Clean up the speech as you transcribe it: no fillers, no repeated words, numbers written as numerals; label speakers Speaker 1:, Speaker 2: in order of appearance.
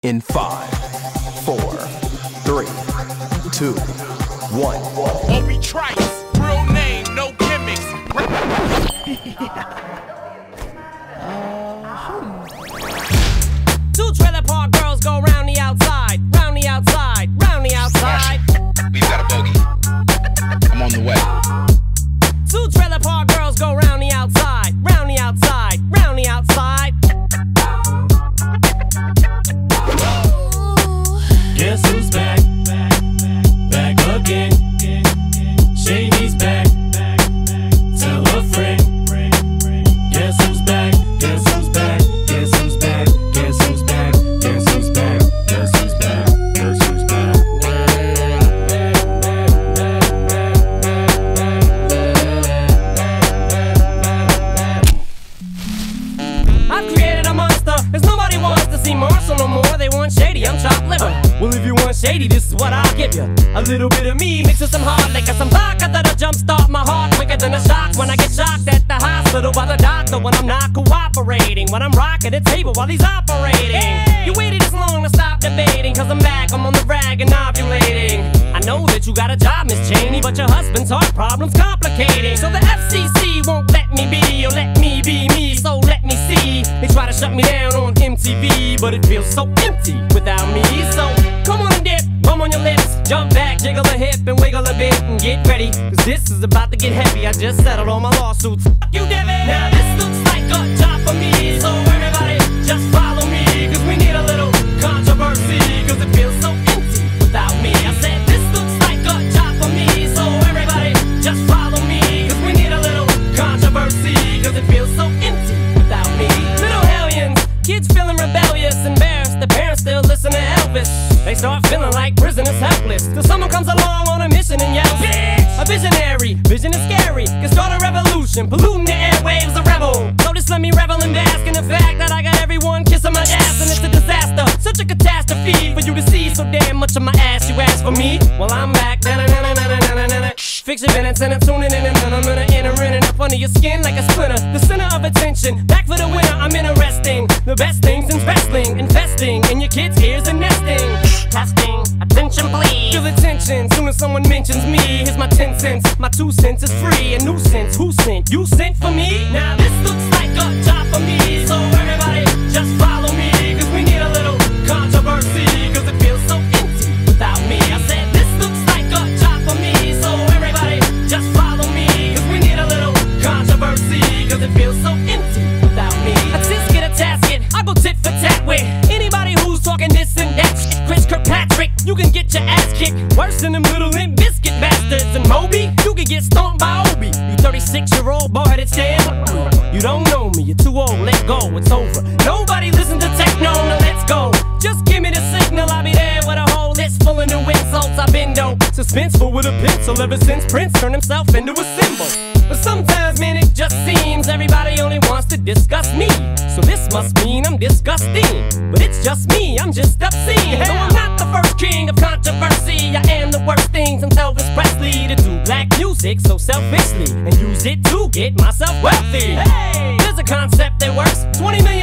Speaker 1: in 5, 4, 3, 2, 1.
Speaker 2: Obi Trice, real name, no gimmicks.
Speaker 3: Two trailer park girls go round the outside, round the outside, round the outside.
Speaker 4: We've got a bogey. I'm on the way.
Speaker 3: Two trailer park girls go round the outside, round the outside, round the outside.
Speaker 5: Guess who's back? Back again. Shady's back. Tell a friend. Guess who's back? Guess who's back? Guess who's back? Guess who's back? Guess who's back? Guess who's back? Guess who's back?
Speaker 3: I've created a monster, cause nobody wants to see Marshall no more. They want Shady, I'm chopped liver. Well, if you want Shady, this is what I'll give you. A little bit of me mixed with some hard liquor, some vodka that'll jumpstart my heart quicker than a shock when I get shocked at the hospital by the doctor when I'm not cooperating, when I'm rocking the table while he's operating. You waited this long to stop debating, cause I'm back, I'm on the rag and ovulating. I know that you got a job, Miss Cheney, but your husband's heart problem's complicating. So the FCC won't let me be, or let me be me, so let me see. They try to shut me down on MTV, but it feels so empty without me. So come on and dip, bum on your lips, jump back, jiggle a hip and wiggle a bit and get ready, cause this is about to get heavy. I just settled all my lawsuits. Fuck you, Devin. Now this looks like a job for me, so everybody just follow me, cause we need a little controversy, cause it feels so empty without me. I said this looks like a job for me, so everybody just follow me, cause we need a little controversy, cause it feels so empty without me. Little hellions, kids feeling rebellious, embarrassed, the parents still listen to Elvis. They start feeling like prisoners helpless, till someone comes along on a mission and yells, bitch! A visionary, vision is scary, can start a revolution, polluting the airwaves, a rebel. So just let me revel and bask in the fact that I got everyone kissing my ass, and it's a disaster, such a catastrophe for you to see so damn much of my ass. You ask for me, well I'm back. Fix your minutes and I'm tuning in, and then I'm gonna enter in and up under your skin like a splinter. The center of attention, back for the winner. I'm interesting, the best things in wrestling, investing in your kids' ears and nesting. Testing, attention please. Feel the tension, soon as someone mentions me. Here's my 10 cents, my 2 cents is free. A nuisance, who sent? You sent for me? Now this looks like a job for me, so everybody just follow me, cause we need a little controversy, cause it feels so empty without me. I said this looks like a job for me, so everybody just follow me, cause we need a little controversy, cause it feels so empty without me. A tisket, a tasket, I go tit for tat with anybody who's talking this and that shit. Chris Kirkpatrick, you can get your ass kicked worse than them little Limp Bizkit bastards. And Moby, you can get stomped by Obi. You 36-year-old boy headed stand. You don't know me, you're too old, let go, it's over. Nobody listen to techno, now let's go. Just give me the signal, I'll be there with a whole list full of new insults. I've been dope, suspenseful with a pencil ever since Prince turned himself into a symbol. But sometimes, man, it just seems everybody only wants to discuss me. So this must mean I'm disgusting. But it's just me, I'm just obscene. Though I'm not the first king of controversy, I am the worst thing since Elvis Presley to do black music so selfishly and use it to get myself wealthy. Hey, there's a concept that works. 20 million